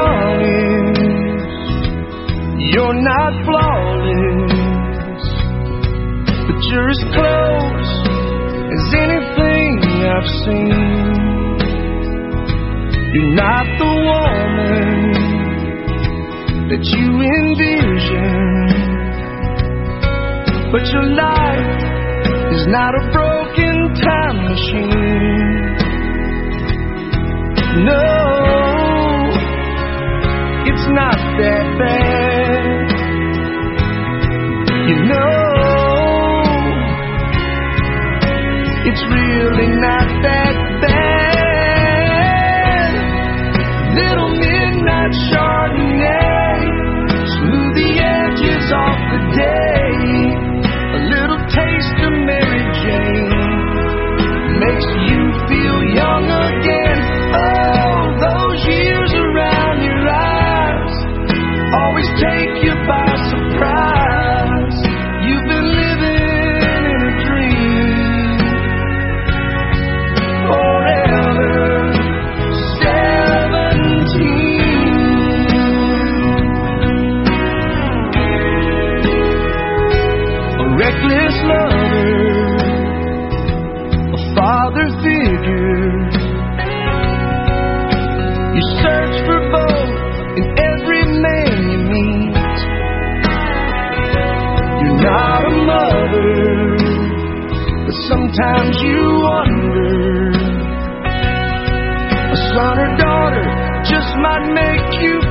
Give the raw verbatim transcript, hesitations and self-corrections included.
honest, you're not flawless, but you're as close as anything I've seen. You're not the woman that you envision, but your life is not a broken time machine. No, it's not that bad. You know, it's really not that bad. Little midnight Chardonnay, smooth the edges off the day. A little taste of Mary Jane makes you feel young again. Oh, those years around your eyes always take you by surprise. You've been living in a dream forever. Seventeen, a reckless lover, a father figure. You search for both in every man you meet. You're not a mother, but sometimes you wonder. A son or daughter just might make you